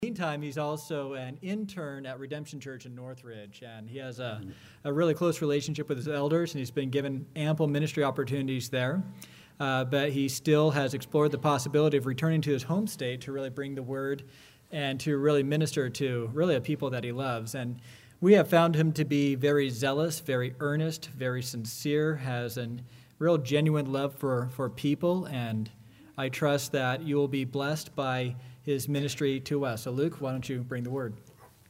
Meantime, he's also an intern at Redemption Church in Northridge, and he has a really close relationship with his elders, and he's been given ample ministry opportunities there. But he still has explored the possibility of returning to his home state to really bring the word and to really minister to really a people that he loves. And we have found him to be very zealous, very earnest, very sincere, has a real genuine love for people, and I trust that you will be blessed by his ministry to us. So Luke, why don't you bring the word?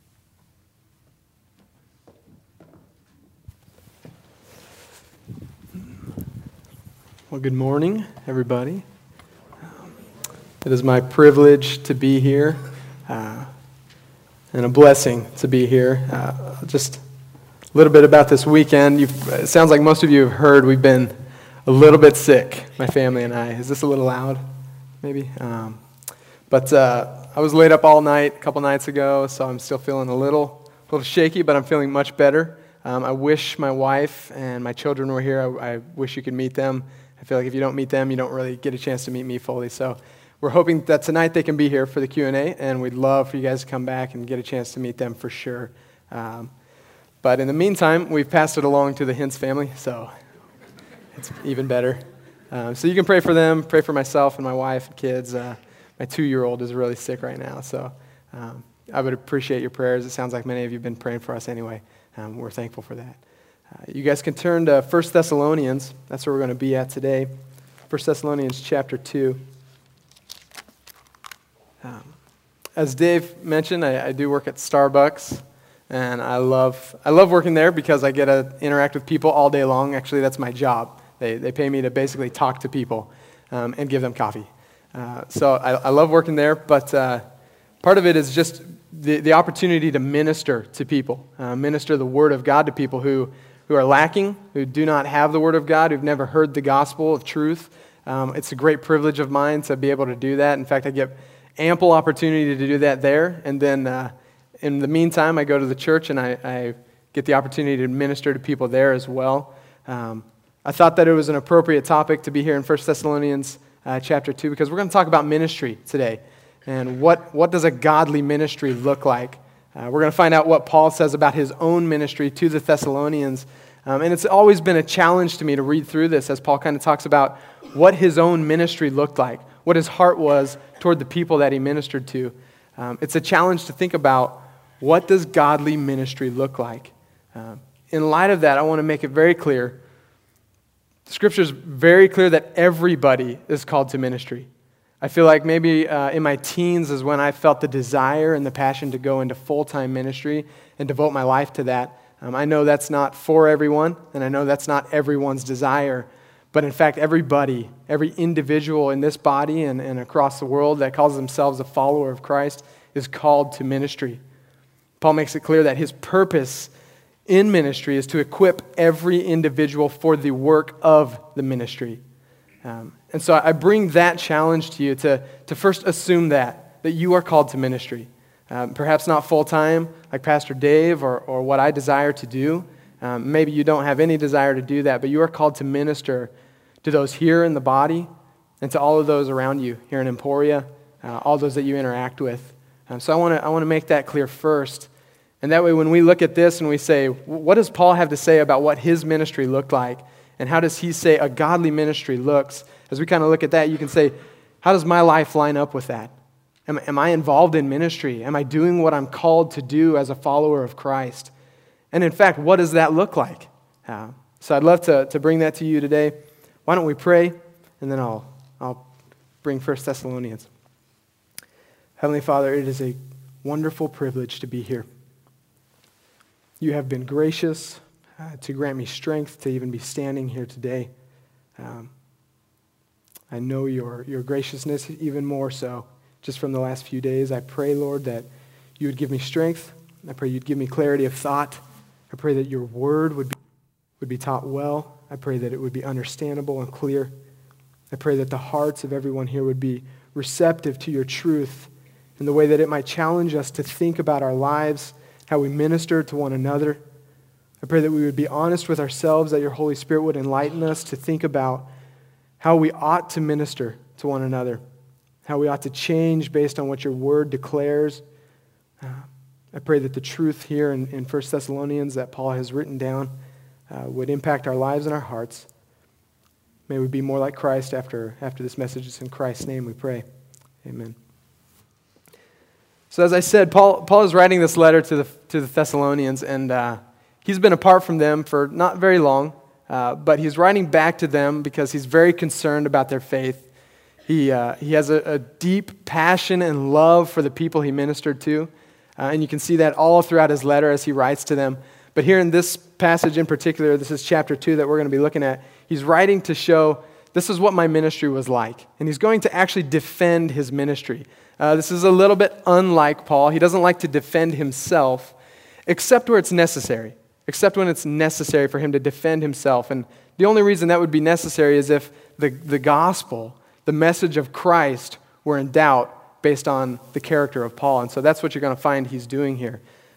Well, good morning, everybody. It is my privilege to be here and a blessing to be here. Just a little bit about this weekend. It sounds like most of you have heard we've been a little bit sick, my family and I. Is this a little loud? Maybe? But I was laid up all night a couple nights ago, so I'm still feeling a little shaky, but I'm feeling much better. I wish my wife and my children were here. I wish you could meet them. I feel like if you don't meet them, you don't really get a chance to meet me fully. So we're hoping that tonight they can be here for the Q&A, and we'd love for you guys to come back and get a chance to meet them for sure. But in the meantime, we've passed it along to the Hintz family, so it's even better. So you can pray for them, pray for myself and my wife and kids. My 2-year-old is really sick right now, so I would appreciate your prayers. It sounds like many of you have been praying for us anyway. We're thankful for that. You guys can turn to 1 Thessalonians. That's where we're going to be at today. 1 Thessalonians chapter 2. As Dave mentioned, I do work at Starbucks, and I love working there because I get to interact with people all day long. Actually, that's my job. They pay me to basically talk to people and give them coffee. So I love working there, but part of it is just the opportunity to minister to people, minister the Word of God to people who are lacking, who do not have the Word of God, who've never heard the gospel of truth. It's a great privilege of mine to be able to do that. In fact, I get ample opportunity to do that there, and then in the meantime, I go to the church and I get the opportunity to minister to people there as well. I thought that it was an appropriate topic to be here in 1 Thessalonians chapter 2, because we're going to talk about ministry today. And what does a godly ministry look like? We're going to find out what Paul says about his own ministry to the Thessalonians. And it's always been a challenge to me to read through this as Paul kind of talks about what his own ministry looked like, what his heart was toward the people that he ministered to. It's a challenge to think about, what does godly ministry look like? In light of that, I want to make it very clear. Scripture is very clear that everybody is called to ministry. I feel like maybe in my teens is when I felt the desire and the passion to go into full-time ministry and devote my life to that. I know that's not for everyone, and I know that's not everyone's desire. But in fact, everybody, every individual in this body and across the world that calls themselves a follower of Christ is called to ministry. Paul makes it clear that his purpose in ministry is to equip every individual for the work of the ministry. And so I bring that challenge to you to first assume that you are called to ministry. Perhaps not full-time like Pastor Dave or what I desire to do. Maybe you don't have any desire to do that, but you are called to minister to those here in the body and to all of those around you here in Emporia, all those that you interact with. So I want to make that clear first. And that way when we look at this and we say, what does Paul have to say about what his ministry looked like? And how does he say a godly ministry looks? As we kind of look at that, you can say, how does my life line up with that? Am I involved in ministry? Am I doing what I'm called to do as a follower of Christ? And in fact, what does that look like? So I'd love to bring that to you today. Why don't we pray, and then I'll bring 1 Thessalonians. Heavenly Father, it is a wonderful privilege to be here. You have been gracious to grant me strength to even be standing here today. I know your graciousness even more so just from the last few days. I pray, Lord, that you would give me strength. I pray you'd give me clarity of thought. I pray that your word would be taught well. I pray that it would be understandable and clear. I pray that the hearts of everyone here would be receptive to your truth in the way that it might challenge us to think about our lives, how we minister to one another. I pray that we would be honest with ourselves, that your Holy Spirit would enlighten us to think about how we ought to minister to one another, how we ought to change based on what your word declares, I pray that the truth here in 1 Thessalonians that Paul has written down would impact our lives and our hearts. May we be more like Christ after this message. It's in Christ's name we pray. Amen. So as I said, Paul is writing this letter to the Thessalonians, and he's been apart from them for not very long, but he's writing back to them because he's very concerned about their faith. He has a deep passion and love for the people he ministered to, and you can see that all throughout his letter as he writes to them. But here in this passage in particular, this is chapter 2 that we're going to be looking at, he's writing to show this is what my ministry was like. And he's going to actually defend his ministry. This is a little bit unlike Paul. He doesn't like to defend himself, except where it's necessary, except when it's necessary for him to defend himself. And the only reason that would be necessary is if the gospel, the message of Christ, were in doubt based on the character of Paul. And so that's what you're going to find he's doing here.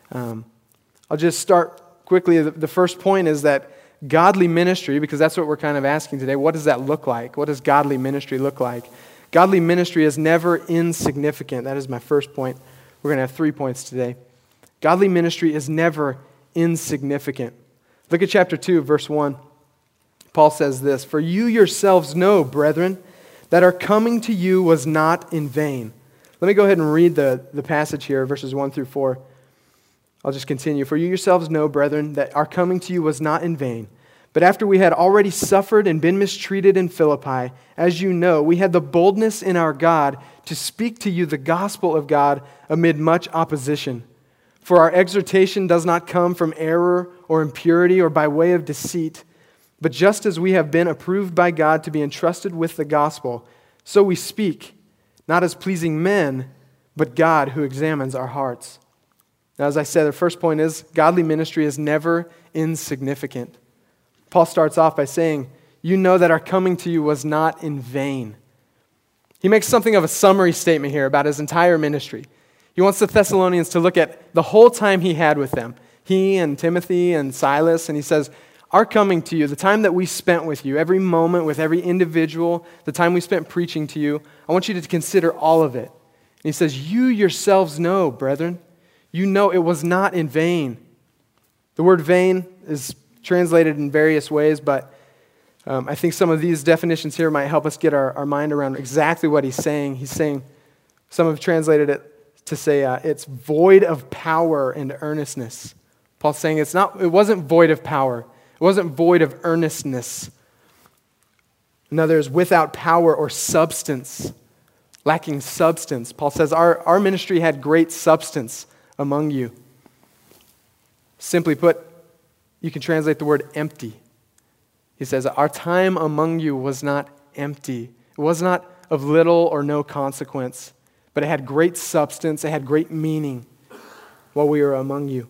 I'll just start quickly. The first point is that godly ministry, because that's what we're kind of asking today, what does that look like? What does godly ministry look like? Godly ministry is never insignificant. That is my first point. We're going to have 3 points today. Godly ministry is never insignificant. Look at chapter 2, verse 1. Paul says this, "For you yourselves know, brethren, that our coming to you was not in vain." Let me go ahead and read the passage here, verses 1 through 4. I'll just continue. "For you yourselves know, brethren, that our coming to you was not in vain. But after we had already suffered and been mistreated in Philippi, as you know, we had the boldness in our God to speak to you the gospel of God amid much opposition. For our exhortation does not come from error or impurity or by way of deceit, but just as we have been approved by God to be entrusted with the gospel, so we speak, not as pleasing men, but God who examines our hearts." Now, as I said, the first point is godly ministry is never insignificant. Paul starts off by saying, you know that our coming to you was not in vain. He makes something of a summary statement here about his entire ministry. He wants the Thessalonians to look at the whole time he had with them, he and Timothy and Silas, and he says, our coming to you, the time that we spent with you, every moment with every individual, the time we spent preaching to you, I want you to consider all of it. And he says, you yourselves know, brethren, you know it was not in vain. The word vain is translated in various ways, but I think some of these definitions here might help us get our mind around exactly what he's saying. He's saying, some have translated it to say it's void of power and earnestness. Paul's saying it wasn't void of power. It wasn't void of earnestness. Another is without power or substance, lacking substance. Paul says our ministry had great substance among you. Simply put, you can translate the word empty. He says, our time among you was not empty. It was not of little or no consequence, but it had great substance. It had great meaning while we were among you.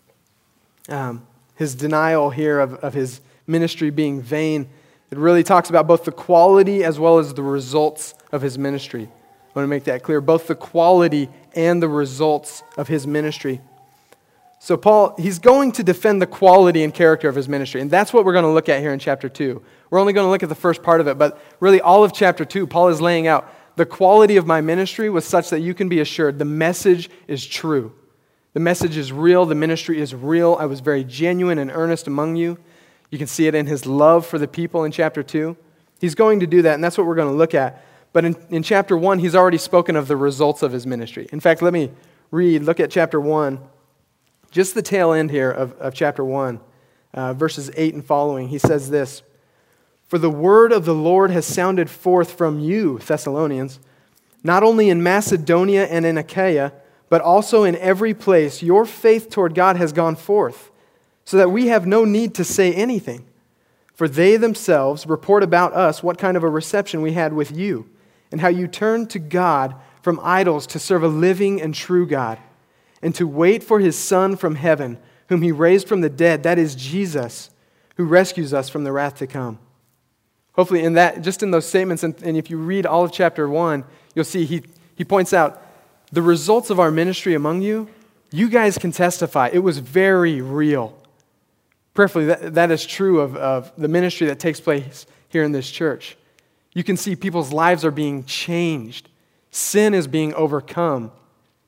His denial here of his ministry being vain, it really talks about both the quality as well as the results of his ministry. I want to make that clear, both the quality and the results of his ministry. So Paul, he's going to defend the quality and character of his ministry, and that's what we're going to look at here in chapter 2. We're only going to look at the first part of it, but really all of chapter 2, Paul is laying out the quality of my ministry was such that you can be assured the message is true. The message is real, the ministry is real. I was very genuine and earnest among you. You can see it in his love for the people in chapter 2. He's going to do that, and that's what we're going to look at. But in chapter 1, he's already spoken of the results of his ministry. In fact, let me look at chapter 1. Just the tail end here of chapter 1, verses 8 and following. He says this, "For the word of the Lord has sounded forth from you, Thessalonians, not only in Macedonia and in Achaia, but also in every place your faith toward God has gone forth, so that we have no need to say anything. For they themselves report about us what kind of a reception we had with you, and how you turned to God from idols to serve a living and true God, and to wait for his Son from heaven, whom he raised from the dead, that is Jesus, who rescues us from the wrath to come." Hopefully in those statements, and if you read all of chapter 1, you'll see he points out, the results of our ministry among you, you guys can testify. It was very real. Prayerfully, that is true of the ministry that takes place here in this church. You can see people's lives are being changed. Sin is being overcome.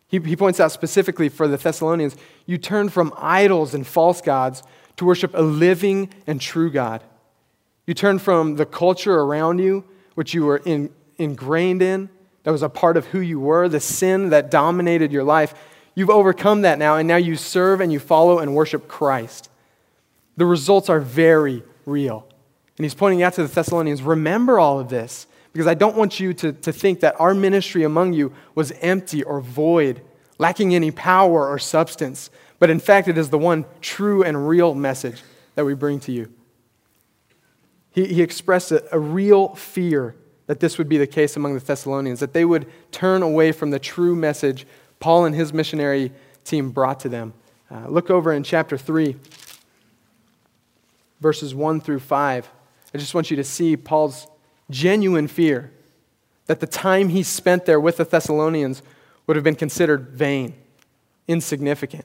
He points out specifically for the Thessalonians, you turned from idols and false gods to worship a living and true God. You turned from the culture around you, which you were ingrained in, that was a part of who you were, the sin that dominated your life. You've overcome that now, and now you serve and you follow and worship Christ. The results are very real. And he's pointing out to the Thessalonians, remember all of this, because I don't want you to think that our ministry among you was empty or void, lacking any power or substance. But in fact, it is the one true and real message that we bring to you. He expressed a real fear that this would be the case among the Thessalonians, that they would turn away from the true message Paul and his missionary team brought to them. Look over in chapter 3, verses 1 through 5. I just want you to see Paul's genuine fear that the time he spent there with the Thessalonians would have been considered vain, insignificant.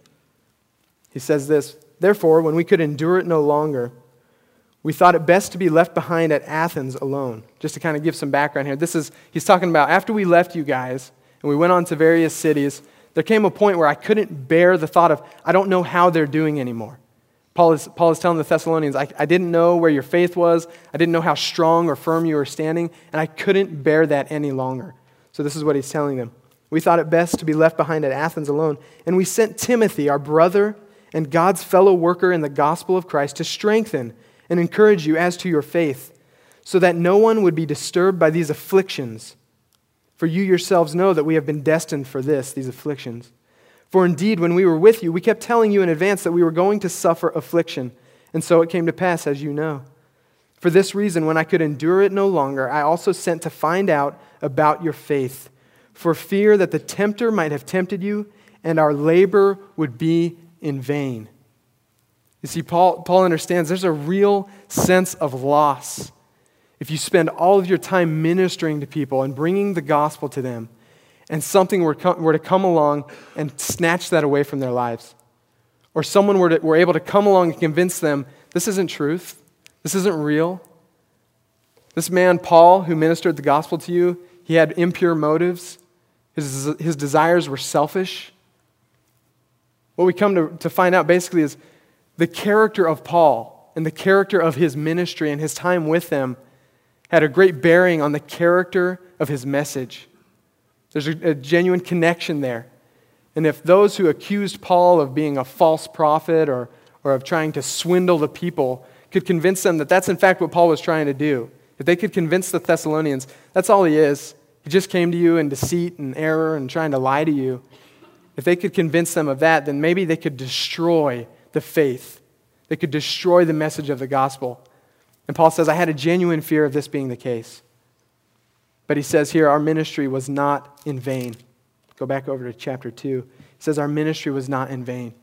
He says this, therefore, when we could endure it no longer, we thought it best to be left behind at Athens alone. Just to kind of give some background here. He's talking about after we left you guys and we went on to various cities, there came a point where I couldn't bear the thought of, I don't know how they're doing anymore. Paul is telling the Thessalonians, I didn't know where your faith was. I didn't know how strong or firm you were standing, and I couldn't bear that any longer. So this is what he's telling them. We thought it best to be left behind at Athens alone, and we sent Timothy, our brother and God's fellow worker in the gospel of Christ, to strengthen and encourage you as to your faith, so that no one would be disturbed by these afflictions. For you yourselves know that we have been destined for these afflictions. For indeed, when we were with you, we kept telling you in advance that we were going to suffer affliction, and so it came to pass, as you know. For this reason, when I could endure it no longer, I also sent to find out about your faith, for fear that the tempter might have tempted you, and our labor would be in vain. You see, Paul understands there's a real sense of loss if you spend all of your time ministering to people and bringing the gospel to them, and something were to come along and snatch that away from their lives. Or someone were able to come along and convince them, this isn't truth, this isn't real. This man, Paul, who ministered the gospel to you, he had impure motives. His desires were selfish. What we come to find out basically is the character of Paul and the character of his ministry and his time with them had a great bearing on the character of his message. There's a genuine connection there. And if those who accused Paul of being a false prophet or of trying to swindle the people could convince them that that's in fact what Paul was trying to do, if they could convince the Thessalonians, that's all he is. He just came to you in deceit and error and trying to lie to you. If they could convince them of that, then maybe they could destroy the faith. They could destroy the message of the gospel. And Paul says, I had a genuine fear of this being the case. But he says here, our ministry was not in vain. Go back over to chapter 2. He says, our ministry was not in vain.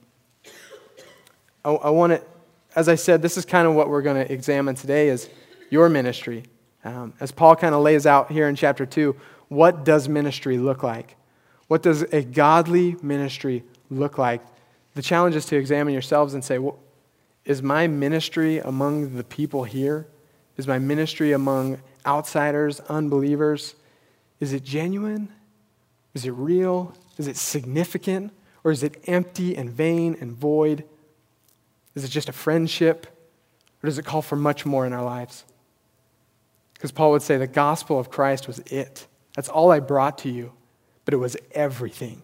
I want to, as I said, this is kind of what we're going to examine today is your ministry. As Paul kind of lays out here in chapter 2, what does ministry look like? What does a godly ministry look like? The challenge is to examine yourselves and say, well, is my ministry among the people here? Is my ministry among outsiders, unbelievers? Is it genuine? Is it real? Is it significant? Or is it empty and vain and void? Is it just a friendship? Or does it call for much more in our lives? Because Paul would say the gospel of Christ was it. That's all I brought to you, but it was everything.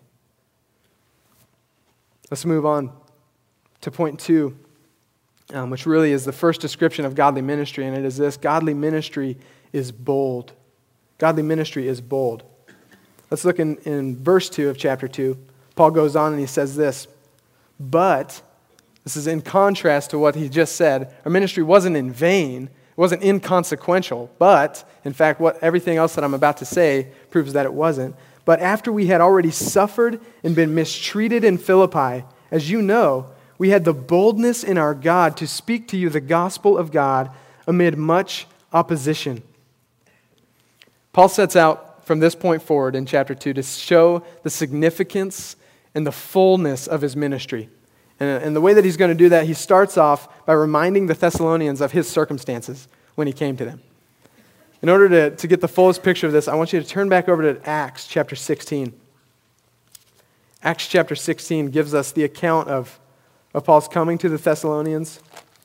Let's move on to point 2, which really is the first description of godly ministry, and it is this: godly ministry is bold. Godly ministry is bold. Let's look in verse 2 of chapter 2. Paul goes on and he says this, but, this is in contrast to what he just said, our ministry wasn't in vain, it wasn't inconsequential, but, in fact, everything else that I'm about to say proves that it wasn't. But after we had already suffered and been mistreated in Philippi, as you know, we had the boldness in our God to speak to you the gospel of God amid much opposition. Paul sets out from this point forward in chapter 2 to show the significance and the fullness of his ministry. And the way that he's going to do that, he starts off by reminding the Thessalonians of his circumstances when he came to them. In order to get the fullest picture of this, I want you to turn back over to Acts chapter 16. Acts chapter 16 gives us the account of Paul's coming to the Thessalonians.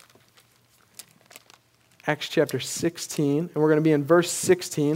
Acts chapter 16, and we're going to be in verse 16.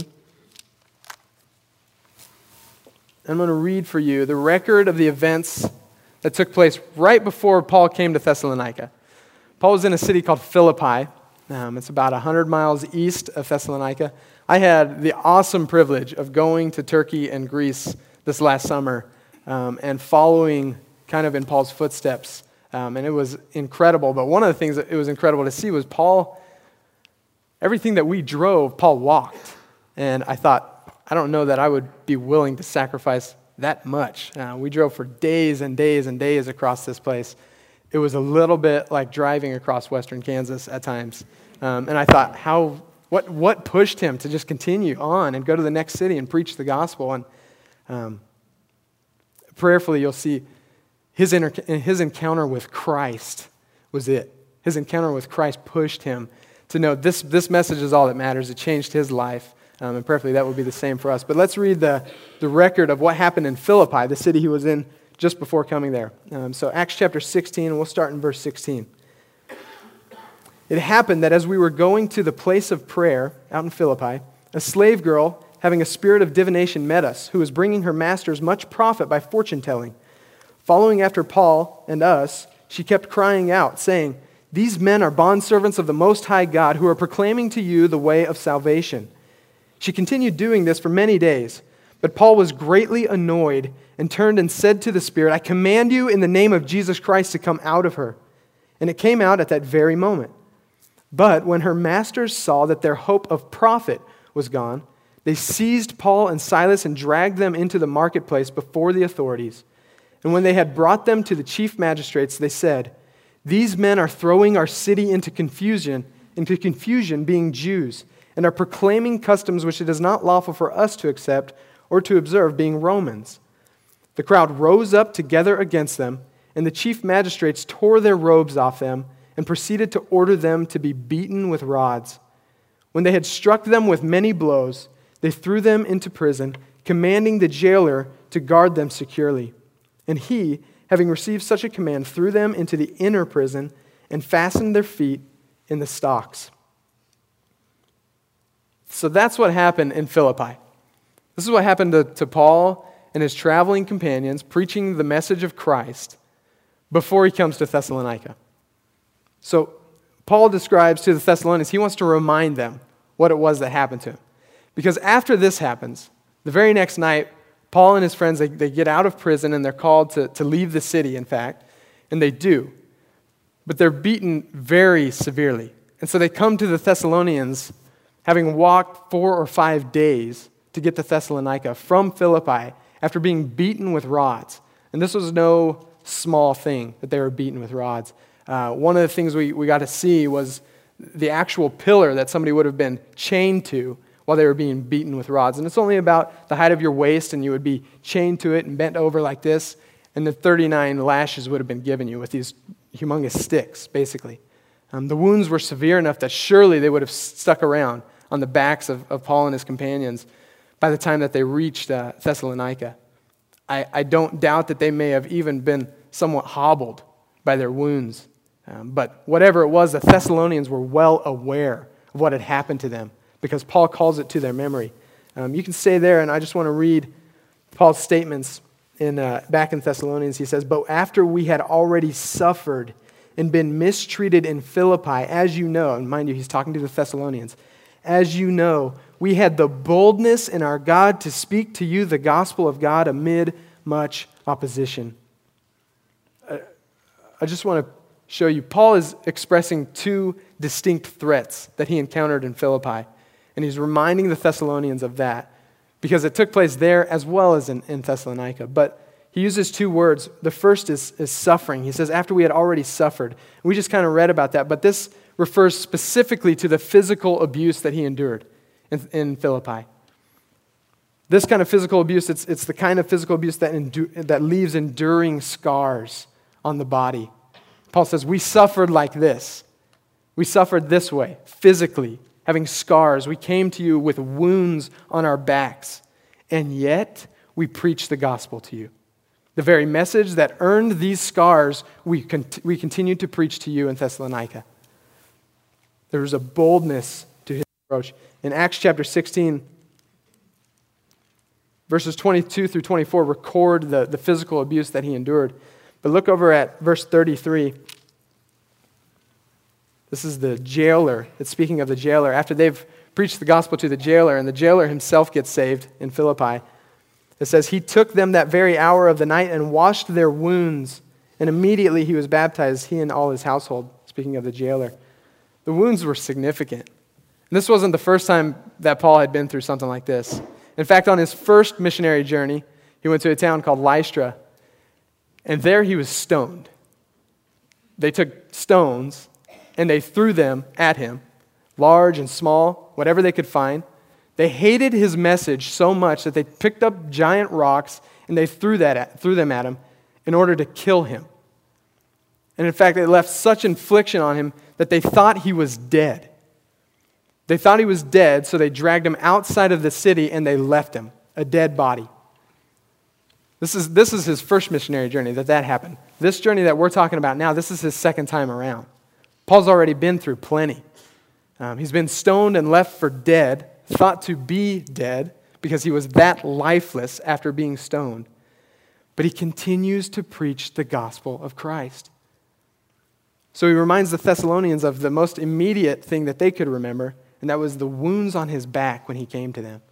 I'm going to read for you the record of the events that took place right before Paul came to Thessalonica. Paul was in a city called Philippi. It's about 100 miles east of Thessalonica. I had the awesome privilege of going to Turkey and Greece this last summer and following kind of in Paul's footsteps. And it was incredible. But one of the things that it was incredible to see was Paul, everything that we drove, Paul walked. And I thought, I don't know that I would be willing to sacrifice that much. We drove for days and days and days across this place. It was a little bit like driving across western Kansas at times. And I thought, what pushed him to just continue on and go to the next city and preach the gospel? And prayerfully, you'll see his encounter with Christ was it. His encounter with Christ pushed him to know this message is all that matters. It changed his life. And prayerfully, that would be the same for us. But let's read the record of what happened in Philippi, the city he was in just before coming there. So Acts chapter 16, and we'll start in verse 16. It happened that as we were going to the place of prayer out in Philippi, a slave girl having a spirit of divination met us, who was bringing her masters much profit by fortune-telling. Following after Paul and us, she kept crying out, saying, "These men are bondservants of the Most High God, who are proclaiming to you the way of salvation." She continued doing this for many days, but Paul was greatly annoyed and turned and said to the Spirit, "I command you in the name of Jesus Christ to come out of her." And it came out at that very moment. But when her masters saw that their hope of profit was gone, they seized Paul and Silas and dragged them into the marketplace before the authorities. And when they had brought them to the chief magistrates, they said, "These men are throwing our city into confusion, being Jews, and are proclaiming customs which it is not lawful for us to accept or to observe, being Romans." The crowd rose up together against them, and the chief magistrates tore their robes off them and proceeded to order them to be beaten with rods. When they had struck them with many blows, they threw them into prison, commanding the jailer to guard them securely. And he, having received such a command, threw them into the inner prison and fastened their feet in the stocks. So that's what happened in Philippi. This is what happened to Paul and his traveling companions preaching the message of Christ before he comes to Thessalonica. So Paul describes to the Thessalonians, he wants to remind them what it was that happened to him. Because after this happens, the very next night, Paul and his friends, they get out of prison and they're called to leave the city, in fact, and they do. But they're beaten very severely. And so they come to the Thessalonians having walked 4 or 5 days to get to Thessalonica from Philippi after being beaten with rods. And this was no small thing that they were beaten with rods. One of the things we got to see was the actual pillar that somebody would have been chained to while they were being beaten with rods. And it's only about the height of your waist, and you would be chained to it and bent over like this, and the 39 lashes would have been given you with these humongous sticks, basically. The wounds were severe enough that surely they would have stuck around on the backs of Paul and his companions by the time that they reached Thessalonica. I don't doubt that they may have even been somewhat hobbled by their wounds. But whatever it was, the Thessalonians were well aware of what had happened to them because Paul calls it to their memory. You can stay there, and I just want to read Paul's statements back in Thessalonians. He says, "But after we had already suffered and been mistreated in Philippi, as you know," and mind you, he's talking to the Thessalonians, "as you know, we had the boldness in our God to speak to you the gospel of God amid much opposition." I just want to show you, Paul is expressing two distinct threats that he encountered in Philippi. And he's reminding the Thessalonians of that because it took place there as well as in Thessalonica. But he uses two words. The first is suffering. He says, after we had already suffered. We just kind of read about that, but this refers specifically to the physical abuse that he endured in Philippi. This kind of physical abuse, it's the kind of physical abuse that leaves enduring scars on the body. Paul says, we suffered like this. We suffered this way, physically, having scars. We came to you with wounds on our backs, and yet we preach the gospel to you. The very message that earned these scars we continue to preach to you in Thessalonica. There was a boldness to his approach. In Acts chapter 16, verses 22 through 24 record the physical abuse that he endured. But look over at verse 33. This is the jailer. It's speaking of the jailer. After they've preached the gospel to the jailer, and the jailer himself gets saved in Philippi, it says, he took them that very hour of the night and washed their wounds, and immediately he was baptized, he and all his household. Speaking of the jailer. The wounds were significant. And this wasn't the first time that Paul had been through something like this. In fact, on his first missionary journey, he went to a town called Lystra, and there he was stoned. They took stones, and they threw them at him, large and small, whatever they could find. They hated his message so much that they picked up giant rocks and they threw them at him in order to kill him. And in fact, it left such infliction on him that they thought he was dead. They thought he was dead, so they dragged him outside of the city and they left him, a dead body. This is his first missionary journey that happened. This journey that we're talking about now, this is his second time around. Paul's already been through plenty. He's been stoned and left for dead, thought to be dead because he was that lifeless after being stoned. But he continues to preach the gospel of Christ. So he reminds the Thessalonians of the most immediate thing that they could remember, and that was the wounds on his back when he came to them.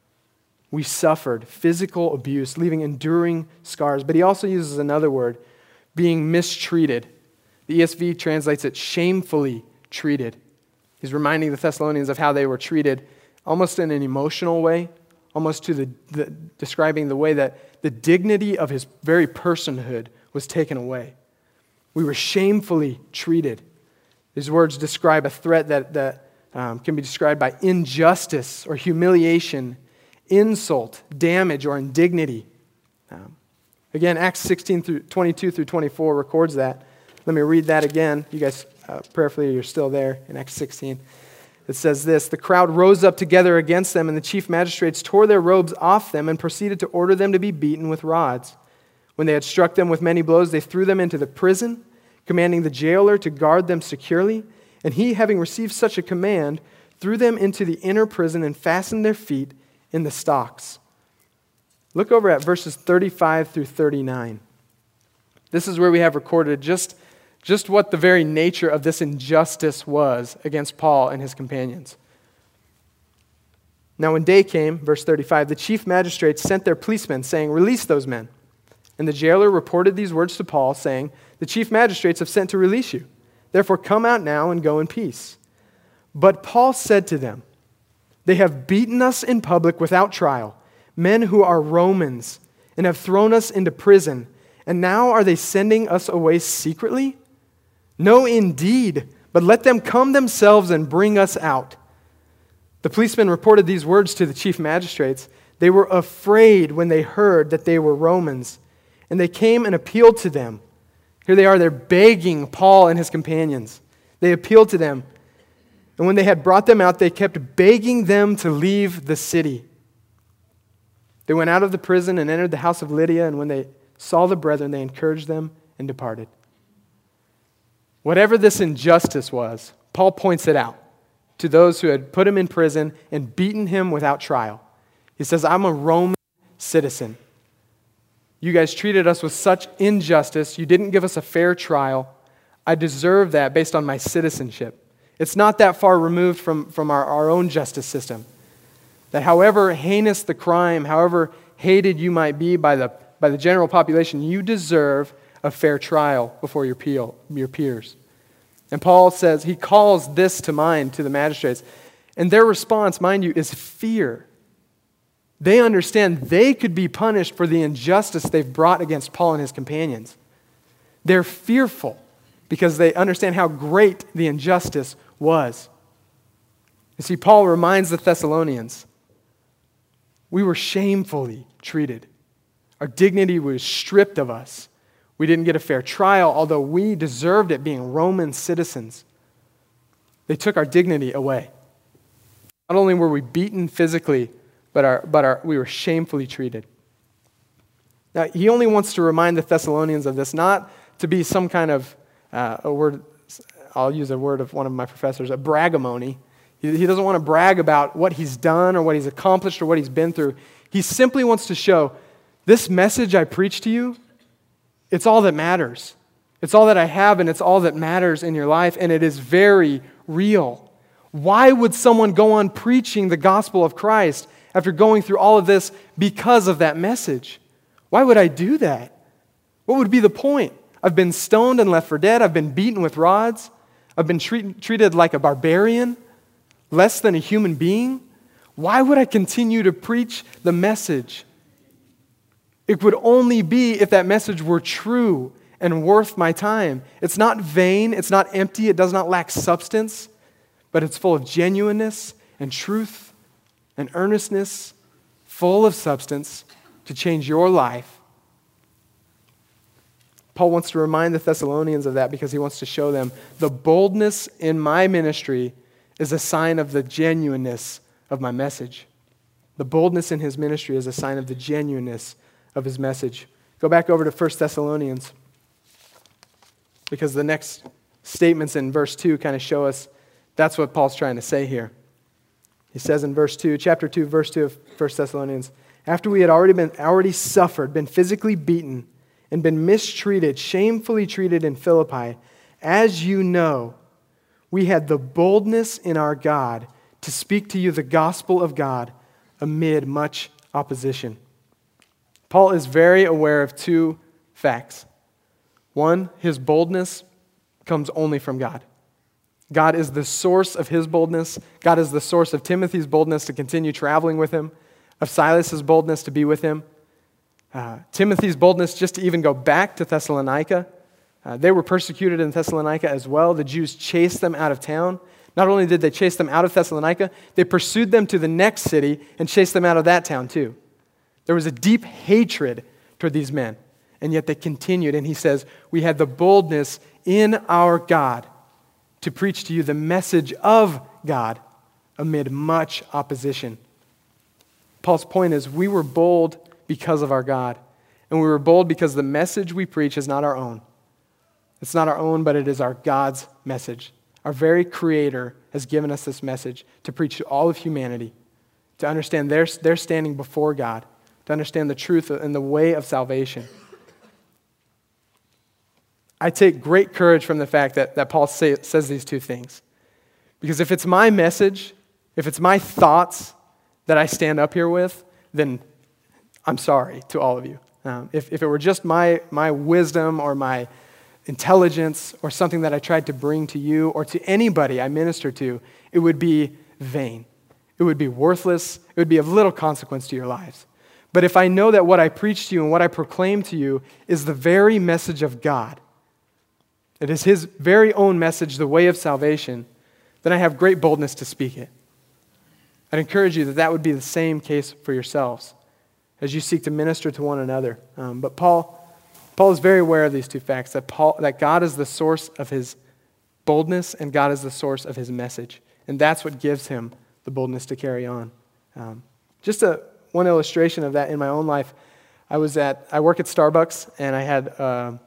We suffered physical abuse, leaving enduring scars. But he also uses another word, being mistreated. The ESV translates it shamefully treated. He's reminding the Thessalonians of how they were treated almost in an emotional way, almost to describing the way that the dignity of his very personhood was taken away. We were shamefully treated. These words describe a threat that can be described by injustice or humiliation, insult, damage, or indignity. Again, Acts 16 through 22 through 24 records that. Let me read that again. You guys, prayerfully, you're still there in Acts 16. It says this, the crowd rose up together against them, and the chief magistrates tore their robes off them and proceeded to order them to be beaten with rods. When they had struck them with many blows, they threw them into the prison, commanding the jailer to guard them securely. And he, having received such a command, threw them into the inner prison and fastened their feet in the stocks. Look over at verses 35 through 39. This is where we have recorded just what the very nature of this injustice was against Paul and his companions. Now when day came, verse 35, the chief magistrates sent their policemen, saying, release those men. And the jailer reported these words to Paul, saying, the chief magistrates have sent to release you. Therefore come out now and go in peace. But Paul said to them, they have beaten us in public without trial, men who are Romans, and have thrown us into prison. And now are they sending us away secretly? No, indeed, but let them come themselves and bring us out. The policemen reported these words to the chief magistrates. They were afraid when they heard that they were Romans, and they came and appealed to them. Here they are, they're begging Paul and his companions. They appealed to them. And when they had brought them out, they kept begging them to leave the city. They went out of the prison and entered the house of Lydia, and when they saw the brethren, they encouraged them and departed. Whatever this injustice was, Paul points it out to those who had put him in prison and beaten him without trial. He says, I'm a Roman citizen. You guys treated us with such injustice. You didn't give us a fair trial. I deserve that based on my citizenship. It's not that far removed from our own justice system. That however heinous the crime, however hated you might be by the general population, you deserve a fair trial before your peers. And Paul says, he calls this to mind to the magistrates. And their response, mind you, is fear. They understand they could be punished for the injustice they've brought against Paul and his companions. They're fearful because they understand how great the injustice was. You see, Paul reminds the Thessalonians, we were shamefully treated. Our dignity was stripped of us. We didn't get a fair trial, although we deserved it being Roman citizens. They took our dignity away. Not only were we beaten physically, but we were shamefully treated. Now, he only wants to remind the Thessalonians of this, not to be some kind of, a word, I'll use a word of one of my professors, a bragamony. He doesn't want to brag about what he's done or what he's accomplished or what he's been through. He simply wants to show, this message I preach to you, it's all that matters. It's all that I have, and it's all that matters in your life, and it is very real. Why would someone go on preaching the gospel of Christ after going through all of this because of that message? Why would I do that? What would be the point? I've been stoned and left for dead. I've been beaten with rods. I've been treated like a barbarian, less than a human being. Why would I continue to preach the message? It would only be if that message were true and worth my time. It's not vain. It's not empty. It does not lack substance, but it's full of genuineness and truth and earnestness, full of substance to change your life. Paul wants to remind the Thessalonians of that because he wants to show them the boldness in my ministry is a sign of the genuineness of my message. The boldness in his ministry is a sign of the genuineness of his message. Go back over to 1 Thessalonians because the next statements in verse 2 kind of show us that's what Paul's trying to say here. He says in verse 2, chapter 2, verse 2 of 1 Thessalonians, after we had already suffered, been physically beaten, and been mistreated, shamefully treated in Philippi, as you know, we had the boldness in our God to speak to you the gospel of God amid much opposition. Paul is very aware of two facts. One, his boldness comes only from God. God is the source of his boldness. God is the source of Timothy's boldness to continue traveling with him, of Silas's boldness to be with him, Timothy's boldness just to even go back to Thessalonica. They were persecuted in Thessalonica as well. The Jews chased them out of town. Not only did they chase them out of Thessalonica, they pursued them to the next city and chased them out of that town too. There was a deep hatred toward these men, and yet they continued. And he says, we had the boldness in our God to preach to you the message of God amid much opposition. Paul's point is we were bold because of our God, and we were bold because the message we preach is not our own. It's not our own, but it is our God's message. Our very Creator has given us this message to preach to all of humanity, to understand their standing before God, to understand the truth and the way of salvation. I take great courage from the fact that Paul says these two things. Because if it's my message, if it's my thoughts that I stand up here with, then I'm sorry to all of you. If it were just my wisdom or my intelligence or something that I tried to bring to you or to anybody I minister to, it would be vain. It would be worthless. It would be of little consequence to your lives. But if I know that what I preach to you and what I proclaim to you is the very message of God, it is His very own message, the way of salvation, then I have great boldness to speak it. I'd encourage you that would be the same case for yourselves as you seek to minister to one another. But Paul is very aware of these two facts, that God is the source of his boldness and God is the source of his message. And that's what gives him the boldness to carry on. Just one illustration of that in my own life. I work at Starbucks, and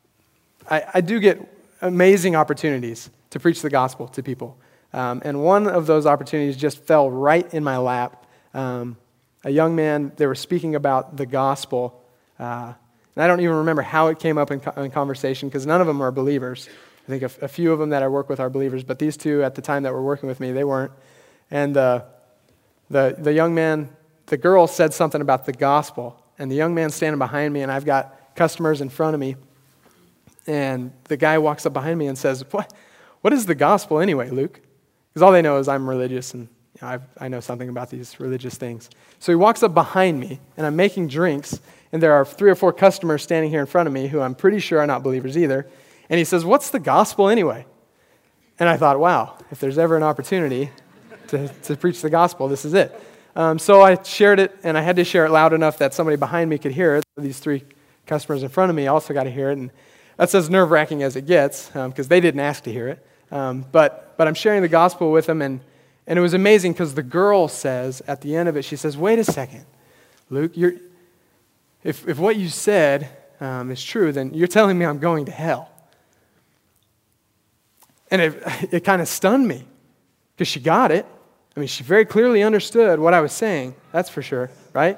I do get amazing opportunities to preach the gospel to people. And one of those opportunities just fell right in my lap. A young man, they were speaking about the gospel. And I don't even remember how it came up in conversation because none of them are believers. I think a few of them that I work with are believers, but these two at the time that were working with me, they weren't. And the young man, the girl said something about the gospel. And the young man's standing behind me, and I've got customers in front of me. And the guy walks up behind me and says, What is the gospel anyway, Luke? Because all they know is I'm religious, and I know something about these religious things. So he walks up behind me, and I'm making drinks, and there are 3 or 4 customers standing here in front of me who I'm pretty sure are not believers either. And he says, what's the gospel anyway? And I thought, wow, if there's ever an opportunity to preach the gospel, this is it. So I shared it, and I had to share it loud enough that somebody behind me could hear it. These 3 customers in front of me also got to hear it, and that's as nerve-wracking as it gets because they didn't ask to hear it. But I'm sharing the gospel with them, and it was amazing because the girl says at the end of it, she says, wait a second, Luke, if what you said is true, then you're telling me I'm going to hell. And it kind of stunned me because she got it. I mean, she very clearly understood what I was saying, that's for sure, right?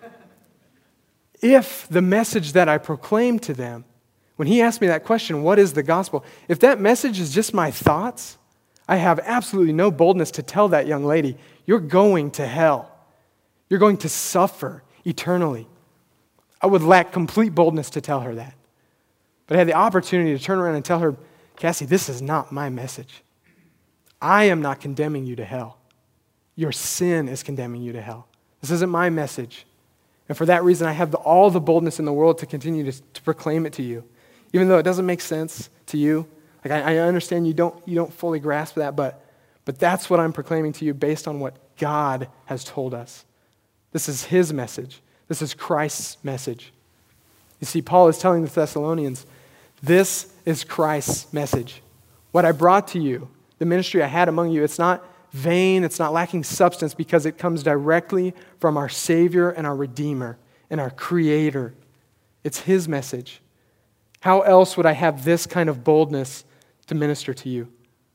If the message that I proclaimed to them, when he asked me that question, what is the gospel? If that message is just my thoughts, I have absolutely no boldness to tell that young lady, you're going to hell. You're going to suffer eternally. I would lack complete boldness to tell her that. But I had the opportunity to turn around and tell her, Cassie, this is not my message. I am not condemning you to hell. Your sin is condemning you to hell. This isn't my message. And for that reason, I have all the boldness in the world to continue to proclaim it to you. Even though it doesn't make sense to you. Like I understand you don't fully grasp that, but that's what I'm proclaiming to you based on what God has told us. This is his message. This is Christ's message. You see, Paul is telling the Thessalonians, this is Christ's message. What I brought to you, the ministry I had among you, it's not vain, it's not lacking substance because it comes directly from our Savior and our Redeemer and our Creator. It's his message. How else would I have this kind of boldness to minister to you?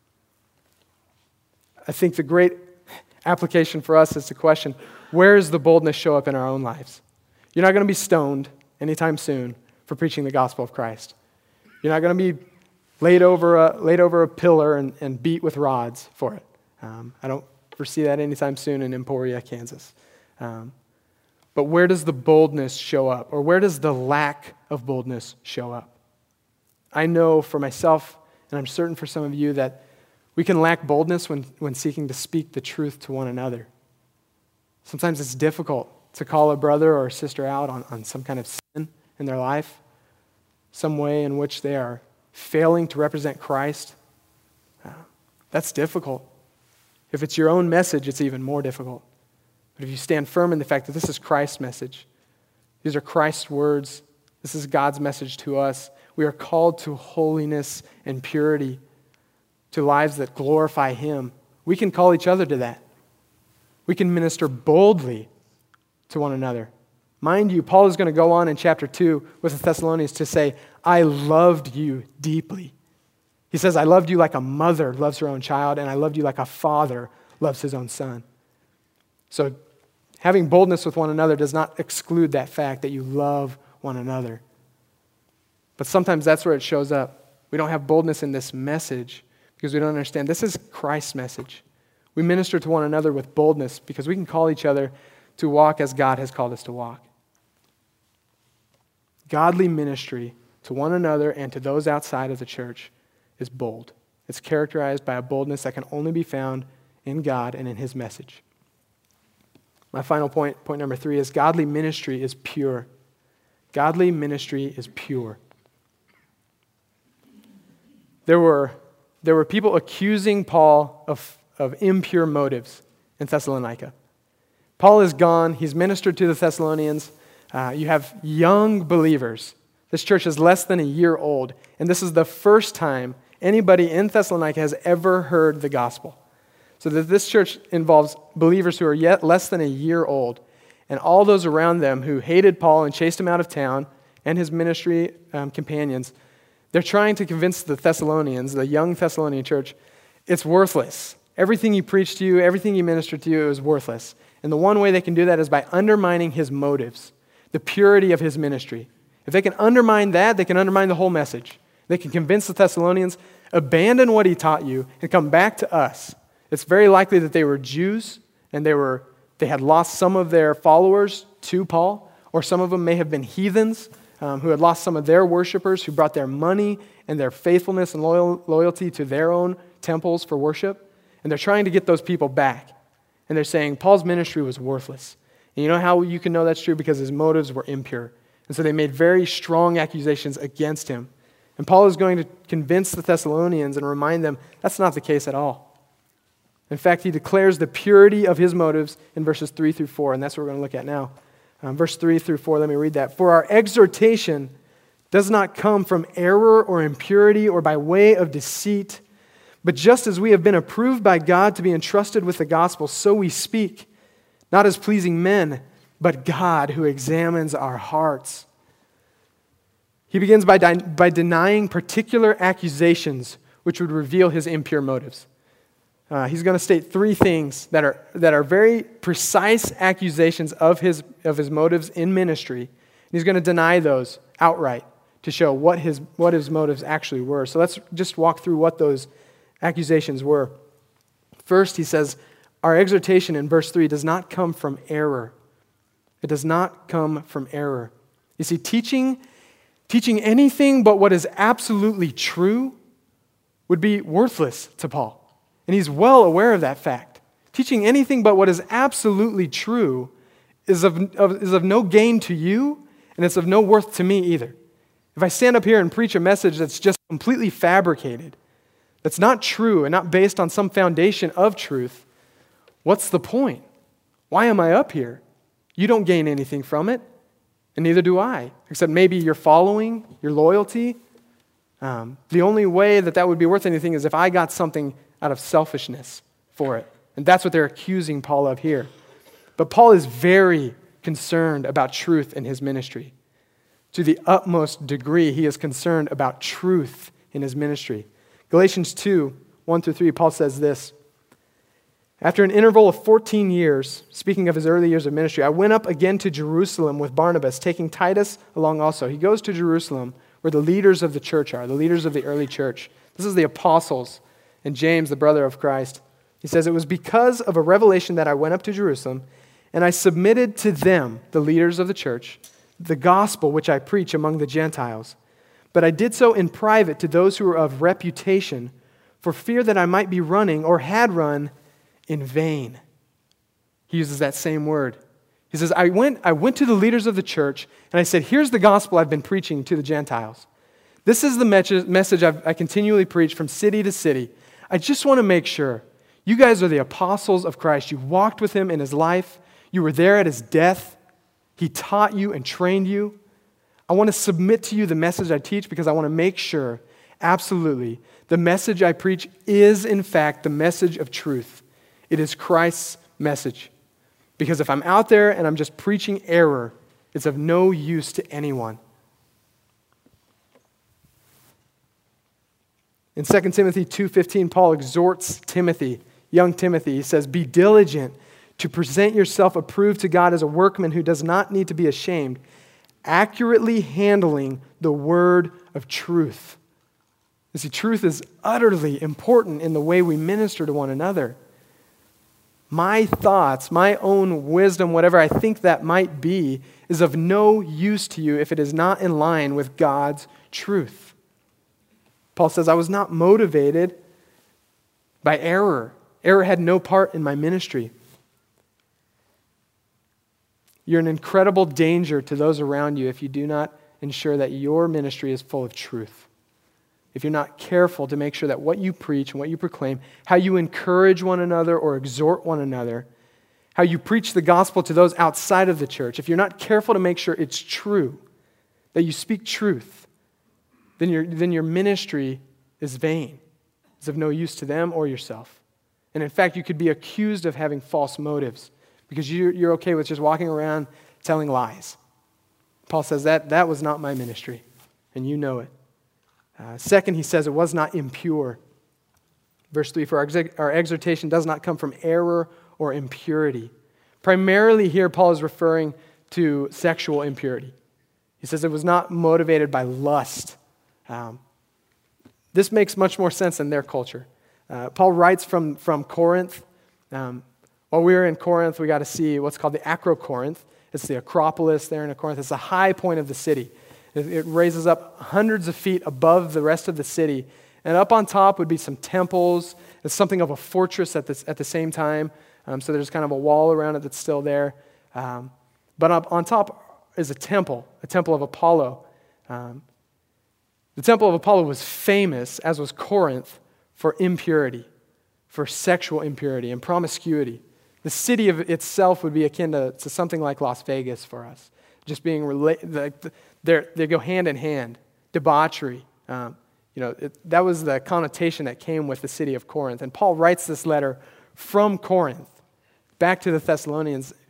I think the great application for us is the question, where does the boldness show up in our own lives? You're not going to be stoned anytime soon for preaching the gospel of Christ. You're not going to be laid over a pillar and beat with rods for it. I don't foresee that anytime soon in Emporia, Kansas. But where does the boldness show up? Or where does the lack of boldness show up? I know for myself, and I'm certain for some of you, that we can lack boldness when seeking to speak the truth to one another. Sometimes it's difficult to call a brother or a sister out on some kind of sin in their life, some way in which they are failing to represent Christ. That's difficult. If it's your own message, it's even more difficult. But if you stand firm in the fact that this is Christ's message, these are Christ's words, this is God's message to us, we are called to holiness and purity, to lives that glorify him. We can call each other to that. We can minister boldly to one another. Mind you, Paul is going to go on in chapter 2 with the Thessalonians to say, I loved you deeply. He says, I loved you like a mother loves her own child, and I loved you like a father loves his own son. So having boldness with one another does not exclude that fact that you love one another. But sometimes that's where it shows up. We don't have boldness in this message because we don't understand this is Christ's message. We minister to one another with boldness because we can call each other to walk as God has called us to walk. Godly ministry to one another and to those outside of the church is bold. It's characterized by a boldness that can only be found in God and in his message. My final point number 3, is godly ministry is pure. Godly ministry is pure. There were people accusing Paul of impure motives in Thessalonica. Paul is gone. He's ministered to the Thessalonians. You have young believers. This church is less than a year old, and this is the first time anybody in Thessalonica has ever heard the gospel. So that this church involves believers who are yet less than a year old, and all those around them who hated Paul and chased him out of town and his ministry companions. They're trying to convince the Thessalonians, the young Thessalonian church, it's worthless. Everything he preached to you, everything he ministered to you, it was worthless. And the one way they can do that is by undermining his motives, the purity of his ministry. If they can undermine that, they can undermine the whole message. They can convince the Thessalonians, abandon what he taught you and come back to us. It's very likely that they were Jews and they had lost some of their followers to Paul, or some of them may have been heathens who had lost some of their worshipers, who brought their money and their faithfulness and loyalty to their own temples for worship. And they're trying to get those people back. And they're saying Paul's ministry was worthless. And you know how you can know that's true? Because his motives were impure. And so they made very strong accusations against him. And Paul is going to convince the Thessalonians and remind them that's not the case at all. In fact, he declares the purity of his motives in verses 3 through 4, and that's what we're going to look at now. Verse 3 through 4, let me read that. For our exhortation does not come from error or impurity or by way of deceit, but just as we have been approved by God to be entrusted with the gospel, so we speak, not as pleasing men, but God who examines our hearts. He begins by denying particular accusations which would reveal his impure motives. He's going to state three things that are very precise accusations of his motives in ministry. And he's going to deny those outright to show what his motives actually were. So let's just walk through what those accusations were. First, he says, our exhortation in verse 3 does not come from error. It does not come from error. You see, teaching anything but what is absolutely true would be worthless to Paul. And he's well aware of that fact. Teaching anything but what is absolutely true is of no gain to you, and it's of no worth to me either. If I stand up here and preach a message that's just completely fabricated, that's not true and not based on some foundation of truth, what's the point? Why am I up here? You don't gain anything from it, and neither do I, except maybe your following, your loyalty. The only way that would be worth anything is if I got something out of selfishness for it. And that's what they're accusing Paul of here. But Paul is very concerned about truth in his ministry. To the utmost degree, he is concerned about truth in his ministry. Galatians 2, 1-3, Paul says this, after an interval of 14 years, speaking of his early years of ministry, I went up again to Jerusalem with Barnabas, taking Titus along also. He goes to Jerusalem where the leaders of the church are, the leaders of the early church. This is the apostles and James, the brother of Christ. He says, it was because of a revelation that I went up to Jerusalem, and I submitted to them, the leaders of the church, the gospel which I preach among the Gentiles. But I did so in private to those who were of reputation, for fear that I might be running or had run in vain. He uses that same word. He says, I went to the leaders of the church, and I said, here's the gospel I've been preaching to the Gentiles. This is the message I continually preach from city to city. I just want to make sure you guys are the apostles of Christ. You walked with him in his life. You were there at his death. He taught you and trained you. I want to submit to you the message I teach because I want to make sure, absolutely, the message I preach is, in fact, the message of truth. It is Christ's message. Because if I'm out there and I'm just preaching error, it's of no use to anyone. In 2 Timothy 2:15, Paul exhorts Timothy, young Timothy. He says, be diligent to present yourself approved to God as a workman who does not need to be ashamed, accurately handling the word of truth. You see, truth is utterly important in the way we minister to one another. My thoughts, my own wisdom, whatever I think that might be, is of no use to you if it is not in line with God's truth. Paul says, I was not motivated by error. Error had no part in my ministry. You're in incredible danger to those around you if you do not ensure that your ministry is full of truth. If you're not careful to make sure that what you preach and what you proclaim, how you encourage one another or exhort one another, how you preach the gospel to those outside of the church, if you're not careful to make sure it's true, that you speak truth, then your ministry is vain. It's of no use to them or yourself. And in fact, you could be accused of having false motives because you're okay with just walking around telling lies. Paul says that was not my ministry, and you know it. Second, he says it was not impure. Verse 3, for our exhortation does not come from error or impurity. Primarily here, Paul is referring to sexual impurity. He says it was not motivated by lust. This makes much more sense in their culture. Paul writes from Corinth. While we were in Corinth, we got to see what's called the Acrocorinth. It's the Acropolis there in Corinth. It's the high point of the city. It raises up hundreds of feet above the rest of the city. And up on top would be some temples. It's something of a fortress at the same time. So there's kind of a wall around it that's still there. But up on top is a temple of Apollo. The temple of Apollo was famous, as was Corinth, for impurity, for sexual impurity and promiscuity. The city of itself would be akin to something like Las Vegas for us. Just being they go hand in hand. Debauchery. That was the connotation that came with the city of Corinth. And Paul writes this letter from Corinth back to the Thessalonians,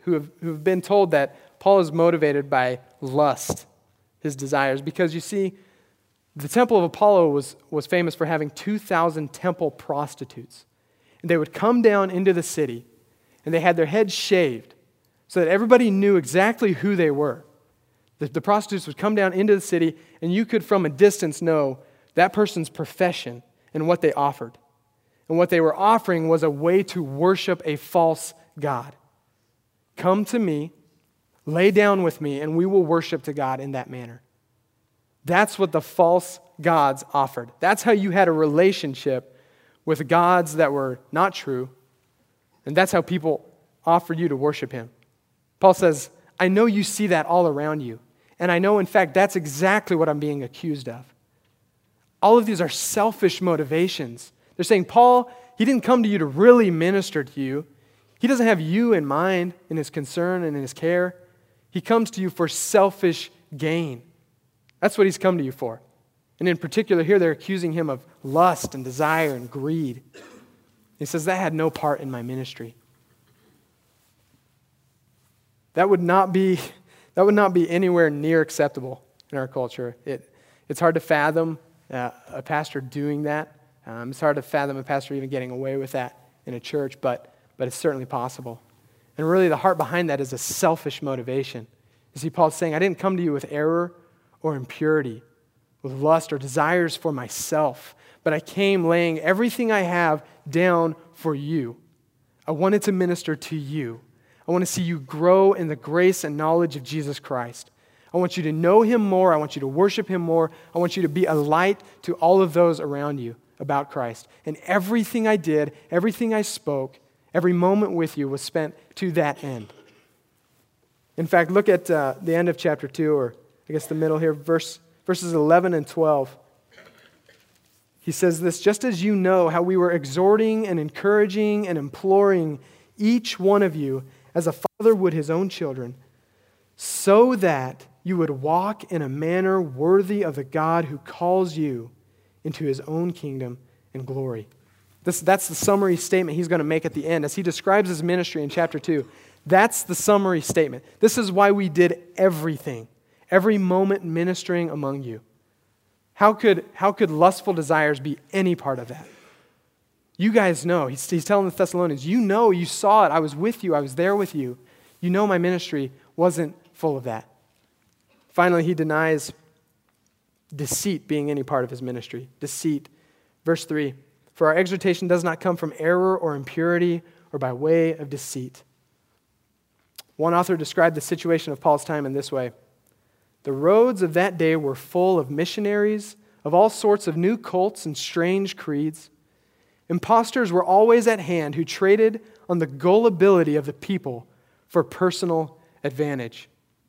who've been told that Paul is motivated by lust, his desires, because you see, the temple of Apollo was famous for having 2,000 temple prostitutes. And they would come down into the city, and they had their heads shaved so that everybody knew exactly who they were. The prostitutes would come down into the city, and you could from a distance know that person's profession and what they offered. And what they were offering was a way to worship a false god. Come to me, lay down with me, and we will worship to God in that manner. That's what the false gods offered. That's how you had a relationship with gods that were not true. And that's how people offer you to worship him. Paul says, I know you see that all around you. And I know, in fact, that's exactly what I'm being accused of. All of these are selfish motivations. They're saying, Paul, he didn't come to you to really minister to you. He doesn't have you in mind in his concern and in his care. He comes to you for selfish gain. That's what he's come to you for. And in particular here, they're accusing him of lust and desire and greed. He says, that had no part in my ministry. That would not be anywhere near acceptable in our culture. It's hard to fathom a pastor doing that. It's hard to fathom a pastor even getting away with that in a church, but it's certainly possible. And really the heart behind that is a selfish motivation. You see, Paul's saying, I didn't come to you with error or impurity, with lust or desires for myself, but I came laying everything I have down for you. I wanted to minister to you. I want to see you grow in the grace and knowledge of Jesus Christ. I want you to know him more. I want you to worship him more. I want you to be a light to all of those around you about Christ. And everything I did, everything I spoke, every moment with you was spent to that end. In fact, look at the end of chapter 2, or I guess the middle here, verses 11 and 12. He says this, just as you know how we were exhorting and encouraging and imploring each one of you as a father would his own children, so that you would walk in a manner worthy of the God who calls you into his own kingdom and glory. That's the summary statement he's going to make at the end as he describes his ministry in chapter 2. That's the summary statement. This is why we did everything, every moment ministering among you. How could lustful desires be any part of that? You guys know, he's telling the Thessalonians, you know, you saw it, I was with you, I was there with you. You know my ministry wasn't full of that. Finally, he denies deceit being any part of his ministry. Deceit. Verse 3, for our exhortation does not come from error or impurity or by way of deceit. One author described the situation of Paul's time in this way. The roads of that day were full of missionaries, of all sorts of new cults and strange creeds. Impostors were always at hand who traded on the gullibility of the people for personal advantage.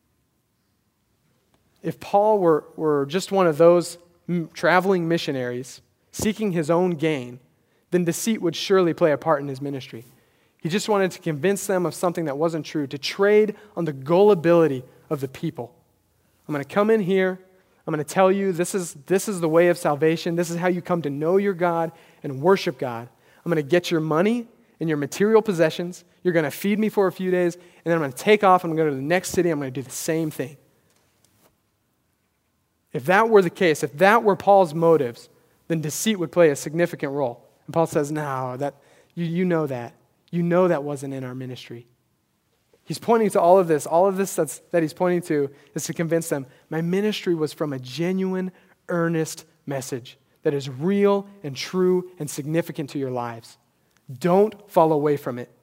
If Paul were just one of those traveling missionaries seeking his own gain, then deceit would surely play a part in his ministry. He just wanted to convince them of something that wasn't true, to trade on the gullibility of the people. I'm going to come in here, I'm going to tell you this is the way of salvation, this is how you come to know your God and worship God. I'm going to get your money and your material possessions, you're going to feed me for a few days, and then I'm going to take off, I'm going to go to the next city, I'm going to do the same thing. If that were the case, if that were Paul's motives, then deceit would play a significant role. And Paul says, no, you know that. You know that wasn't in our ministry. He's pointing to all of this. All of this that he's pointing to is to convince them, my ministry was from a genuine, earnest message that is real and true and significant to your lives. Don't fall away from it.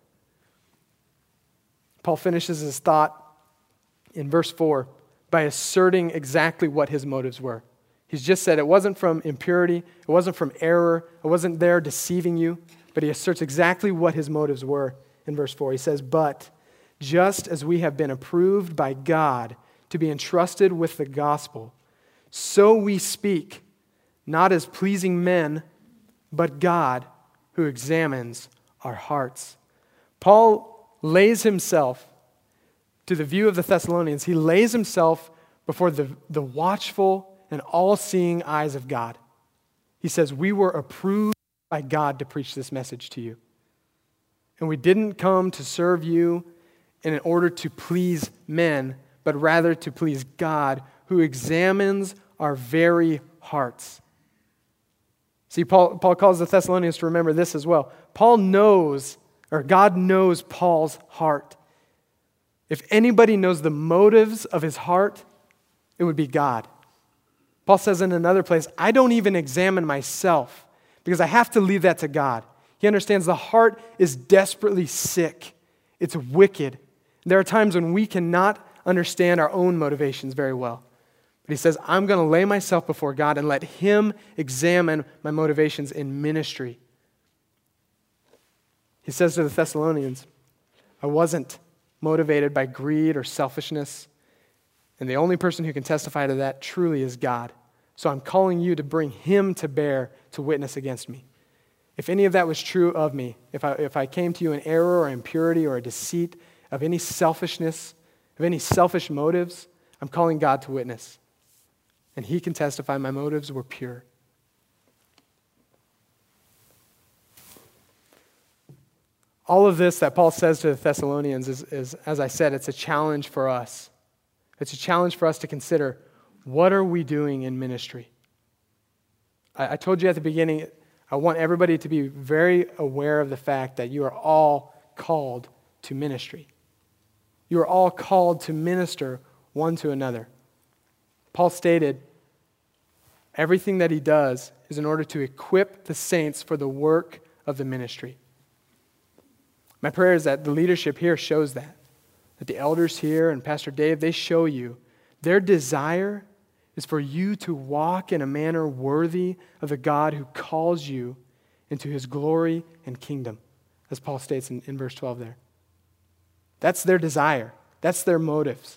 Paul finishes his thought in verse 4 by asserting exactly what his motives were. He's just said it wasn't from impurity, it wasn't from error, it wasn't there deceiving you, but he asserts exactly what his motives were in verse 4. He says, but just as we have been approved by God to be entrusted with the gospel, so we speak, not as pleasing men, but God who examines our hearts. Paul lays himself to the view of the Thessalonians, he lays himself before the watchful and all-seeing eyes of God. He says, we were approved by God to preach this message to you. And we didn't come to serve you in order to please men, but rather to please God, who examines our very hearts. See, Paul calls the Thessalonians to remember this as well. God knows Paul's heart. If anybody knows the motives of his heart, it would be God. Paul says in another place, I don't even examine myself because I have to leave that to God. He understands the heart is desperately sick. It's wicked. There are times when we cannot understand our own motivations very well. But he says, I'm going to lay myself before God and let Him examine my motivations in ministry. He says to the Thessalonians, I wasn't motivated by greed or selfishness, and the only person who can testify to that truly is God. So I'm calling you to bring Him to bear to witness against me. If any of that was true of me, if I came to you in error or impurity or a deceit, of any selfishness, of any selfish motives, I'm calling God to witness. And He can testify my motives were pure. All of this that Paul says to the Thessalonians is, as I said, it's a challenge for us. It's a challenge for us to consider, what are we doing in ministry? I told you at the beginning, I want everybody to be very aware of the fact that you are all called to ministry. You are all called to minister one to another. Paul stated, everything that he does is in order to equip the saints for the work of the ministry. My prayer is that the leadership here shows that the elders here and Pastor Dave, they show you their desire is for you to walk in a manner worthy of the God who calls you into His glory and kingdom, as Paul states in verse 12 there. That's their desire. That's their motives.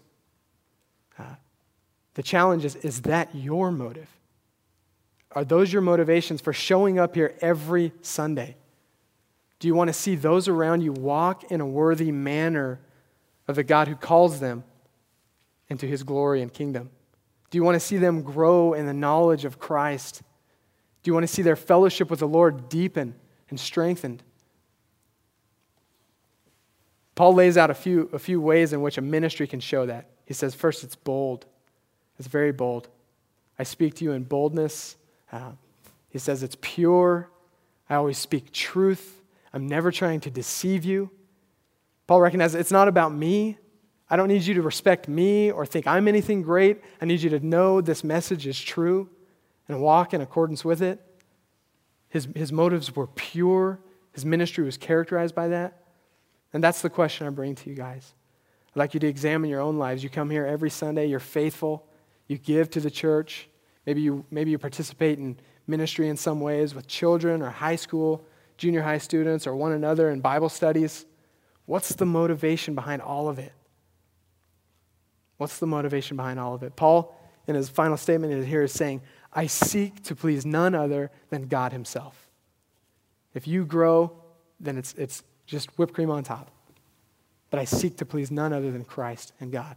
The challenge is that your motive? Are those your motivations for showing up here every Sunday? Do you want to see those around you walk in a worthy manner of the God who calls them into His glory and kingdom? Do you want to see them grow in the knowledge of Christ? Do you want to see their fellowship with the Lord deepen and strengthened? Paul lays out a few ways in which a ministry can show that. He says, first, it's bold. It's very bold. I speak to you in boldness. He says it's pure. I always speak truth. I'm never trying to deceive you. Paul recognizes it's not about me. I don't need you to respect me or think I'm anything great. I need you to know this message is true and walk in accordance with it. His motives were pure. His ministry was characterized by that. And that's the question I bring to you guys. I'd like you to examine your own lives. You come here every Sunday. You're faithful. You give to the church. Maybe you participate in ministry in some ways with children or high school, junior high students or one another in Bible studies. What's the motivation behind all of it? What's the motivation behind all of it? Paul, in his final statement here, is saying, I seek to please none other than God Himself. If you grow, then it's just whipped cream on top. But I seek to please none other than Christ and God.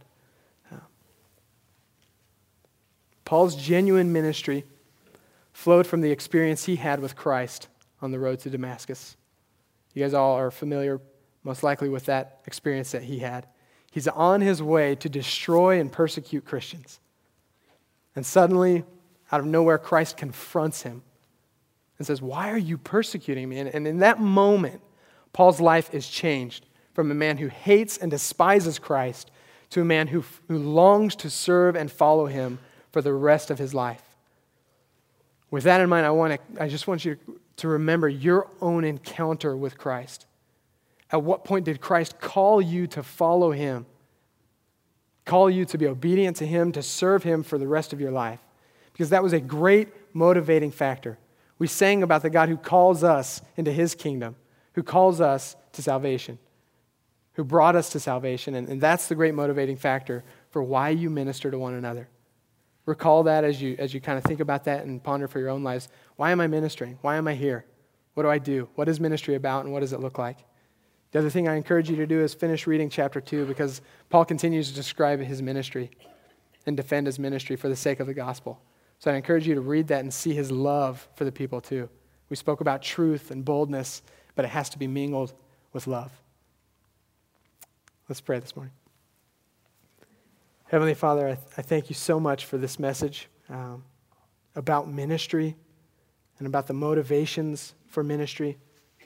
Paul's genuine ministry flowed from the experience he had with Christ on the road to Damascus. You guys all are familiar, most likely, with that experience that he had. He's on his way to destroy and persecute Christians. And suddenly, out of nowhere, Christ confronts him and says, why are you persecuting me? And in that moment, Paul's life is changed from a man who hates and despises Christ to a man who longs to serve and follow Him for the rest of his life. With that in mind, I just want you to remember your own encounter with Christ. At what point did Christ call you to follow Him? Call you to be obedient to Him, to serve Him for the rest of your life? Because that was a great motivating factor. We sang about the God who calls us into His kingdom, who calls us to salvation, who brought us to salvation. And that's the great motivating factor for why you minister to one another. Recall that as you kind of think about that and ponder for your own lives. Why am I ministering? Why am I here? What do I do? What is ministry about, and what does it look like? The other thing I encourage you to do is finish reading chapter 2, because Paul continues to describe his ministry and defend his ministry for the sake of the gospel. So I encourage you to read that and see his love for the people too. We spoke about truth and boldness, but it has to be mingled with love. Let's pray this morning. Heavenly Father, I thank you so much for this message about ministry and about the motivations for ministry.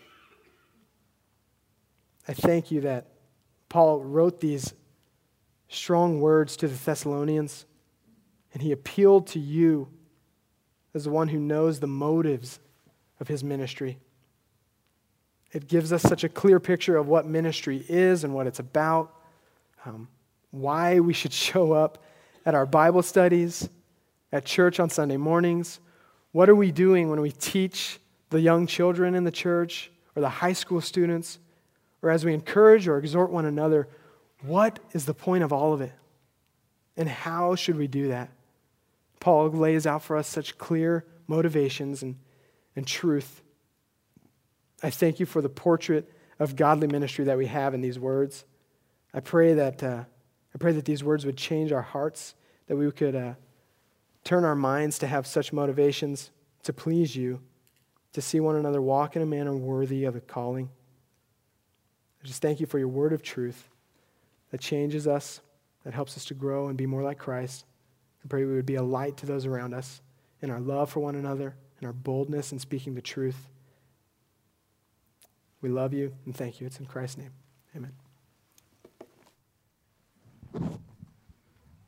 I thank you that Paul wrote these strong words to the Thessalonians, and he appealed to you as the one who knows the motives of his ministry. It gives us such a clear picture of what ministry is and what it's about, why we should show up at our Bible studies, at church on Sunday mornings. What are we doing when we teach the young children in the church or the high school students, or as we encourage or exhort one another? What is the point of all of it? And how should we do that? Paul lays out for us such clear motivations and truth. I thank you for the portrait of godly ministry that we have in these words. I pray that these words would change our hearts, that we could turn our minds to have such motivations to please you, to see one another walk in a manner worthy of a calling. I just thank you for your word of truth that changes us, that helps us to grow and be more like Christ. I pray we would be a light to those around us in our love for one another, in our boldness in speaking the truth. We love you and thank you. It's in Christ's name. Amen.